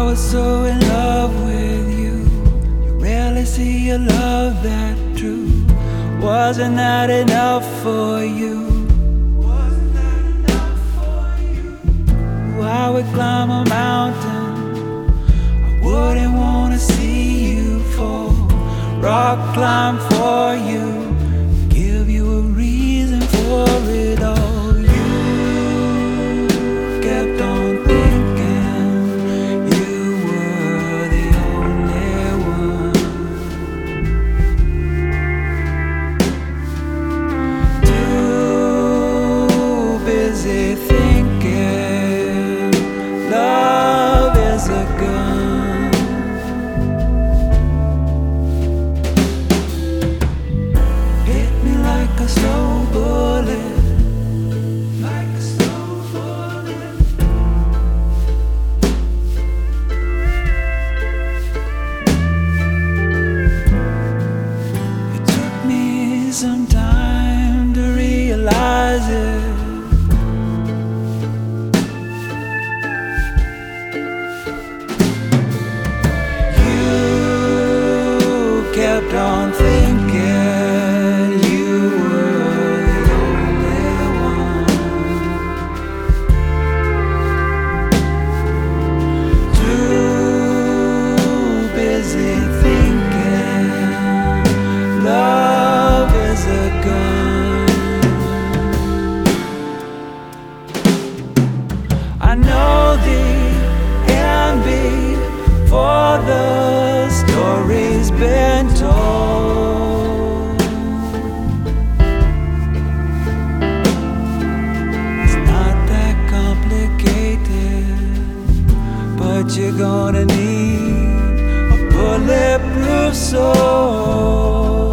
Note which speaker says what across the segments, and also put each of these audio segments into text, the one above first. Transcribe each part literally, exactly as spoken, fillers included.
Speaker 1: was so in love with you. You rarely see a love that true. Wasn't that enough for you? Wasn't that enough for you? I would climb a mountain, I wouldn't wanna see you fall. Rock climb for you, give you a reason for it all. You kept on thinking you were the only one. Too busy thinking love is a gun. Like a slow bullet, like a slow bullet. It took me some time to realize it. You kept on thinking love is a gun. I know the end before the story's been told. It's not that complicated, but you're gonna need a bulletproof soul.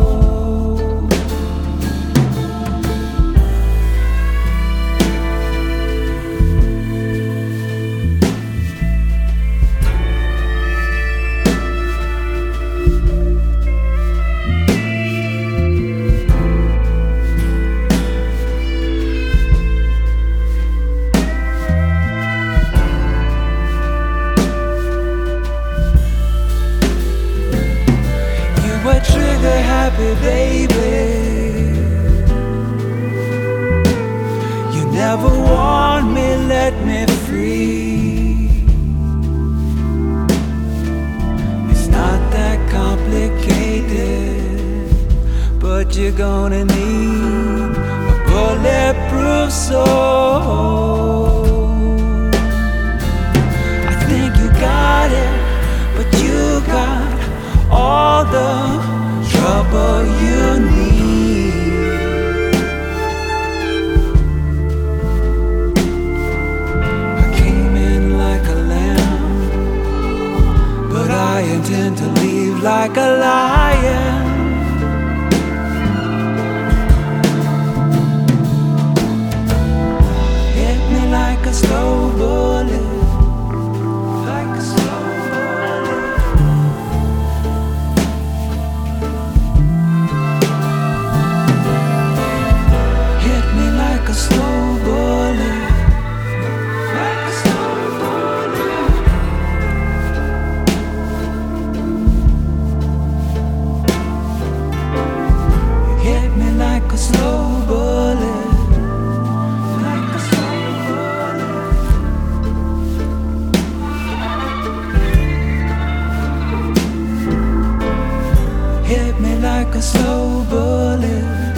Speaker 1: We're trigger happy, baby. You never want me, let me free. It's not that complicated, but you're gonna need a bulletproof soul. I think you got it, but you got all the trouble you need. I came in like a lamb, but I intend to leave like a lion. Hit me like a slow bullet, like a slow bullet. Like a slow bullet, like a slow bullet. Hit me like a slow bullet, like a slow bullet. Hit me like a slow bullet.